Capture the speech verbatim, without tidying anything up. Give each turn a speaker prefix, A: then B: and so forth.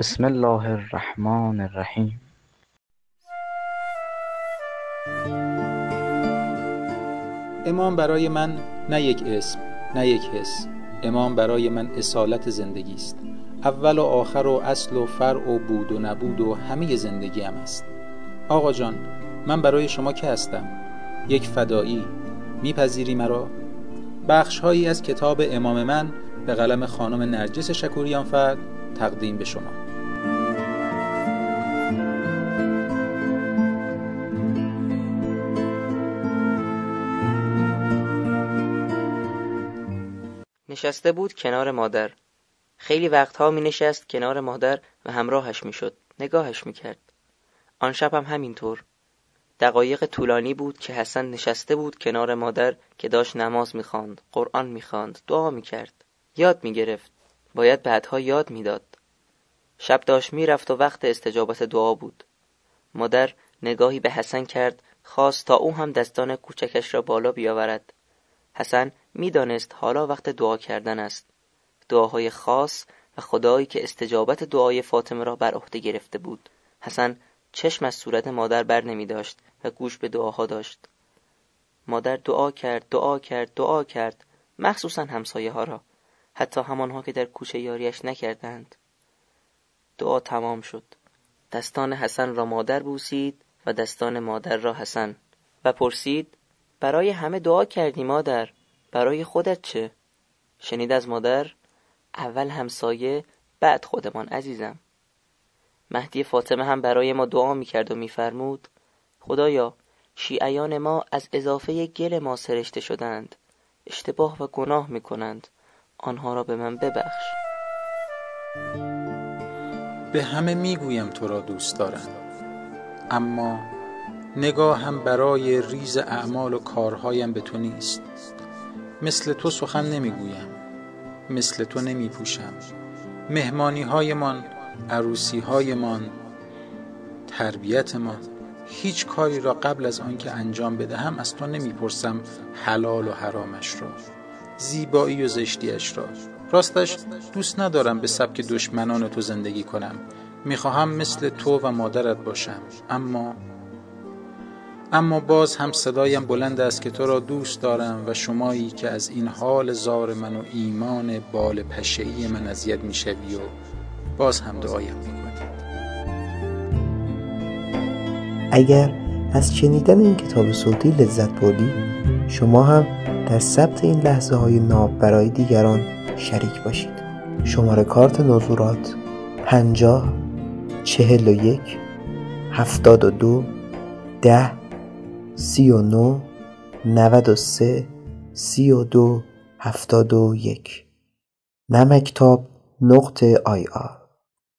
A: بسم الله الرحمن الرحیم.
B: امام برای من نه یک اسم، نه یک حس. امام برای من اصالت زندگی است. اول و آخر و اصل و فرع و بود و نبود و همه زندگیم است. آقا جان، من برای شما که هستم؟ یک فدایی. میپذیری مرا؟ بخش هایی از کتاب امام من به قلم خانم نرجس شکوریانفر تقدیم به شما.
C: نشسته بود کنار مادر. خیلی وقتها می نشست کنار مادر و همراهش می شد. نگاهش می کرد. آن شب هم همینطور. دقایق طولانی بود که حسن نشسته بود کنار مادر که داشت نماز می خواند، قرآن می خواند، دعا می کرد. یاد می گرفت. باید بعدها یاد می داد. شب داشت می رفت و وقت استجابت دعا بود. مادر نگاهی به حسن کرد، خواست تا او هم دستان کوچکش را بالا بیاورد. حسن می دانست حالا وقت دعا کردن است. دعاهای خاص و خدایی که استجابت دعای فاطمه را بر عهده گرفته بود. حسن چشم از صورت مادر بر نمی داشت و گوش به دعاها داشت. مادر دعا کرد، دعا کرد، دعا کرد، مخصوصا همسایه ها را، حتی همانها که در کوچه یاریش نکردند. دعا تمام شد. دستان حسن را مادر بوسید و دستان مادر را حسن و پرسید: برای همه دعا کردی مادر، برای خودت چه؟ شنید از مادر: اول همسایه، بعد خودمان عزیزم. مهدی فاطمه هم برای ما دعا میکرد و میفرمود: خدایا، شیعیان ما از اضافه گل ما سرشته شدند، اشتباه و گناه میکنند، آنها را به من ببخش.
B: به همه میگویم تو را دوست دارم، اما نگاهم برای ریز اعمال و کارهایم به تو نیست. مثل تو سخن نمیگویم، مثل تو نمیپوشم. مهمانی هایمان، عروسی هایمان، تربیتمان، هیچ کاری را قبل از آن که انجام بدهم از تو نمیپرسم حلال و حرامش را، زیبایی و زشتیش را. راستش دوست ندارم به سبک دشمنان تو زندگی کنم. میخواهم مثل تو و مادرت باشم، اما اما باز هم صدایم بلند است که تو را دوست دارم و شمایی که از این حال زار من و ایمان بال پشه‌ای من اذیت میشوی و باز هم دعایم میکنی.
D: اگر از شنیدن این کتاب صوتی لذت بردی، شما هم در ثبت این لحظه های ناب برای دیگران شریک باشید. شماره کارت نظورات پنجاه چهل و یک هفتاد و دو ده سی و نو نود و سه سی و دو هفتاد و یک نمکتاب نقطه آی آر